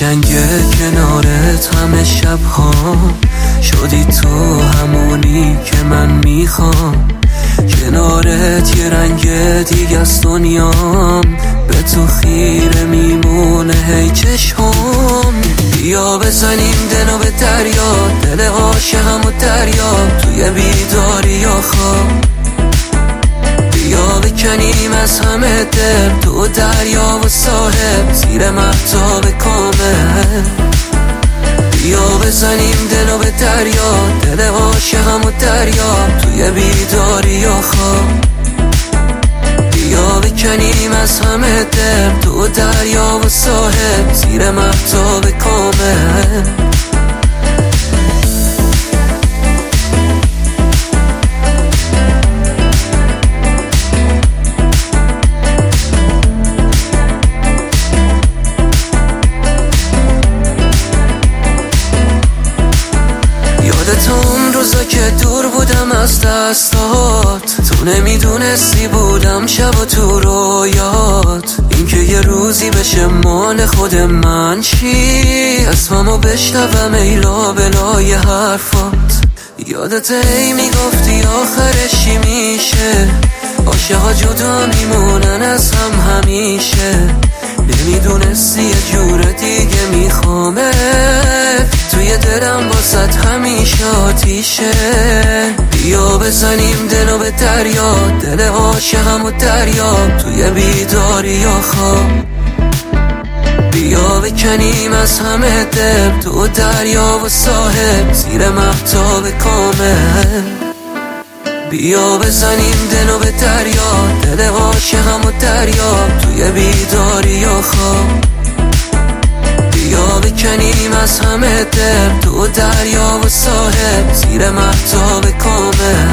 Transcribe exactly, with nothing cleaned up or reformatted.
قشنگ کنارت همه شب‌ها شدی تو همونی که من میخوام. کنارت یه رنگ دیگه از دنیام، به تو خیره میمونه هی چشم. بیا بزنیم دلو به دریا، دل عاشقم و دریا توی بیداری یا خواب. بیا بکنیم از همه دل تو دریا و ساحل، زیر مهتاب کامل. بیا بزنیم دلو به دریا، دل عاشقم و دریا توی بیداری یا خواب. بیا بکنیم از همه دل تو دریا و ساحل، زیر مهتاب کامل. یادت اون روزا که دور بودم از دستات، تو نمیدونستی بودم شب و تو رویات. اینکه یه روزی بشه مال خود من چی، اسممو بشنوم ای لابلای حرفات. یادت ای میگفتی آخرش چی میشه، عاشقا جدا میمونن از هم همیشه. نمیدونستی یه جور دیگه میخوامه، توی دلم واسط همیشه آتیشه. بیا بزنیم دلو به دریا، دل عاشقم و دریا توی بیداری یا خواب. بیا بکنیم از همه دل تو دریا و ساحل، زیر مهتاب کامل. بیا بزنیم دلو به دریا، دل عاشقم و دریا توی بیداری یا خواب. بیا بکنیم از همه دل تو دریا و ساحل، زیر مهتاب کامل.